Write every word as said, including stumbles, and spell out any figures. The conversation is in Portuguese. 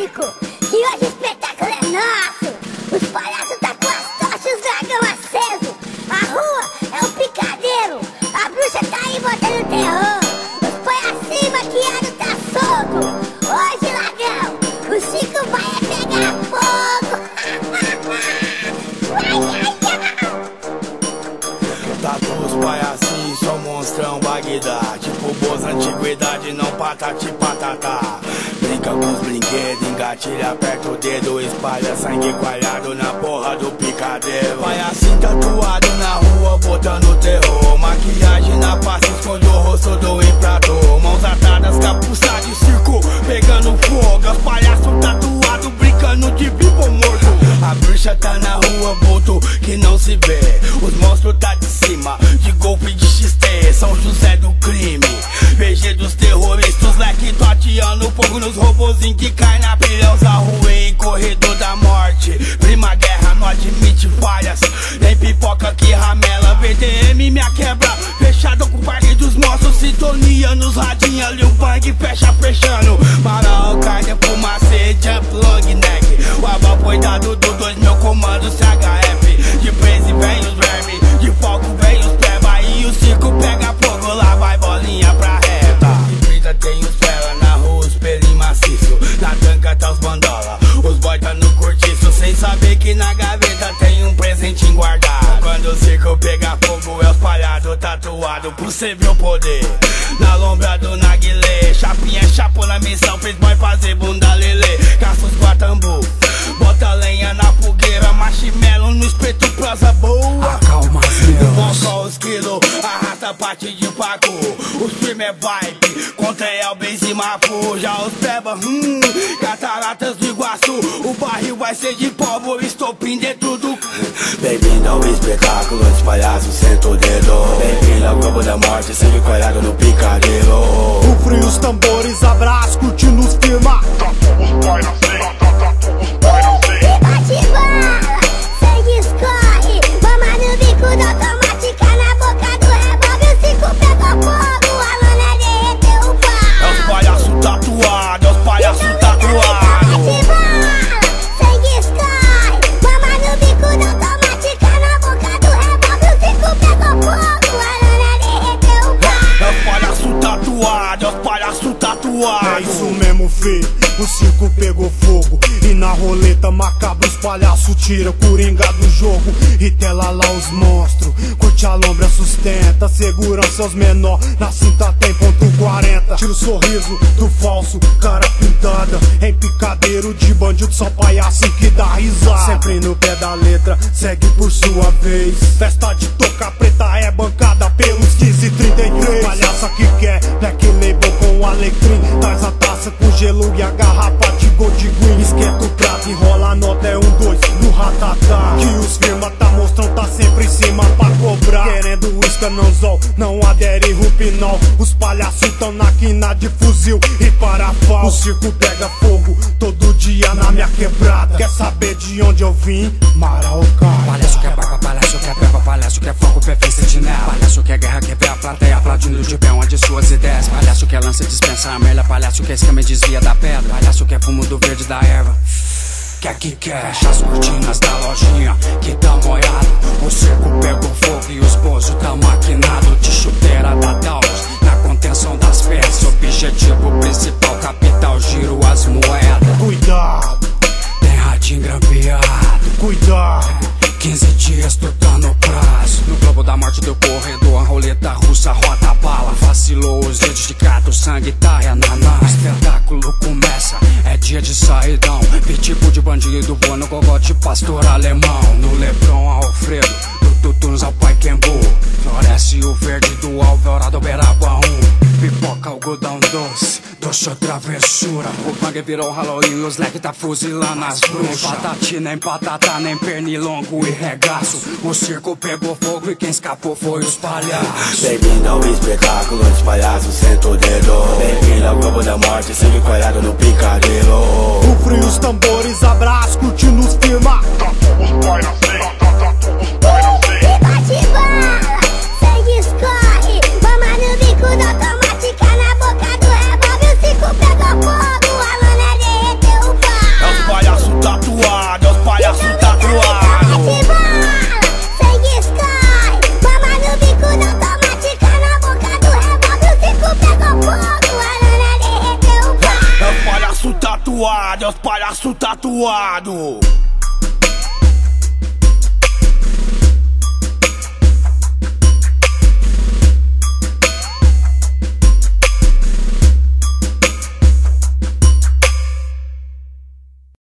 pânico, que hoje o espetáculo é nosso. Os palhaços tá com as tochas, os dragão aceso. A rua é um picadeiro, a bruxa tá aí botando terror. Os palhacinhos maquiados tá solto. Hoje, ladrão, o Chico vai é pegar fogo. Ai, ai, ai. Tá os palhacinhos, só monstrão Bagdá. Tipo boas antiguidade, não patati patatá. Brinca com os brinquedos, engatilha, aperta o dedo, espalha sangue coalhado na porra do picadeiro. Palhacinho tatuado na rua, botando terror. Maquiagem na face, esconde o rosto do imperador. Mãos atadas, capuça de circo, pegando fogo. Os palhaços tatuados, brincando de vivo ou morto. A bruxa tá na rua, volto que não se vê. Os monstros tá de cima, de golpe de X T. São José do crime, V G dos terroristas. Leque tateando fogo nos robozinhos que cai na pilha. Usa ruim, corredor da morte. Prima guerra, não admite falhas, nem pipoca que ramela. V D M minha quebra, fechado com o parque dos monstros. Sintonia nos radinhos, ali o bang fecha fechando. Maraú, carne, fumacê, jump long neck. O abal cuidado do dois mil comandos C H F. De prese vem os verme, de foco vem os pleba. E o circo pega fogo, lá vai bolinha pra reta. De brisa tem os fera na rua, os pelinhos maciço. Na tanca tá os bandola, os boy tá no cortiço. Sem saber que na gaveta tem um presentinho guardado. Quando o circo pega fogo, é os palhados tatuado pro cê ver o poder. Na lombra do Naguilé, chapinha chapou na missão, fez boy fazer bunda lelê. Caça os guatambu, bota lenha na fogueira, marshmallow no espeto, prosa boa. Acalma as meus. Bom só os quilos, arrasta parte de paco. Os firme é vibe, contra El Benzima já os peba, hum, cataratas do Iguaçu. O barril vai ser de pólvora, estopim dentro do... Bem-vindo ao espetáculo, os palhaços sentam o dedo. Bem-vindo ao Globo da Morte, sangue coalhado no picadeiro. O frio, os tambores, abraço, curtindo os firma. Tá todos pai na cena, tá, tá todos pai na cena. Bate bala, sangue escorre, mama no bico da automática, na boca do revólver. O Chico pegou fogo, a lona derreteu o pau. É os palhaços tatuados, é os palhaços tatuados. Bate bala, sangue escorre, mama no bico da automática, na boca do revólver. O Chico pegou fogo, a lona derreteu o pau. É os palhaços tatuados, é os palhaços tatuados. É isso mesmo, fê, o circo pegou fogo. E na roleta macabra os palhaços tira coringa do jogo. E tela lá os monstros, curte a lombra, sustenta. Segurança aos menor, na cinta tem ponto quarenta. Tira o sorriso do falso, cara pintada. Em picadeiro de bandido, só palhaço que dá risada. Sempre no pé da letra, segue por sua vez. Festa de toca preta é bancada pelos quinze e trinta e três. Palhaça que quer, black label com alecrim. Traz a taça com gelo e a garrafa de gold green. Esquenta o prato, enrola a nota, é um, dois no ratatá. Que os firma tá mostrando, tá sempre em cima pra cobrar. Querendo uísca, não zol, não adere rupinol. Os palhaços tão na quina de fuzil e parafal. O circo pega fogo todo dia na minha quebrada. Quer saber de onde eu vim? Marauca. Palhaço quer barba, palhaço quer peba, palhaço quer fogo, pé fez sentinela. Palhaço quer guerra, quer ver a plateia aplaudindo de pé onde suas ideias. Palhaço quer lança, dispensa a merda, palhaço quer escama e desvia da pedra. Palhaço quer fumo do verde da erva. Quer que quer, fecha as cortinas da lojinha que tá molhado. O circo pegou fogo e os bozos tá maquinado. De chuteira da Taurus, na contenção das peças. Objetivo principal, capital, giro as moedas. Cuidado, Tem ratinho grampeado. cuidado. quinze dias, tu tá no prazo. No globo da morte do corredor, a roleta russa roda a bala. Vacilou os dedos de gato, sangue tá ananá. O espetáculo começa, é dia de saidão. Pitbull de bandido voa no gogote, pastor alemão. No Lebron, Alfredo, do Tutuns ao Paikembu. Floresce o verde do Alvorada ao Beraba um. Pipoca, algodão doce, doce ou travessura. O bang virou Halloween e os leque tá fuzilando as bruxas. Nem patati, nem patata, nem pernilongo e regaço. O circo pegou fogo e quem escapou foi os palhaços. Bem-vindo ao espetáculo, os palhaços sentam o dedo. Bem-vindo ao Globo da Morte, sangue coalhado no picadeiro. O frio, os tambores, abraço, curtindo os firma. Tá todos pai na cena, tá, tá todos pai na cena. Bate bala, sangue escorre, mama no bico da automática, na boca do revólver. O Chico pegou fogo, a lona derreteu o pau. tatuado, é os palhaços tatuado.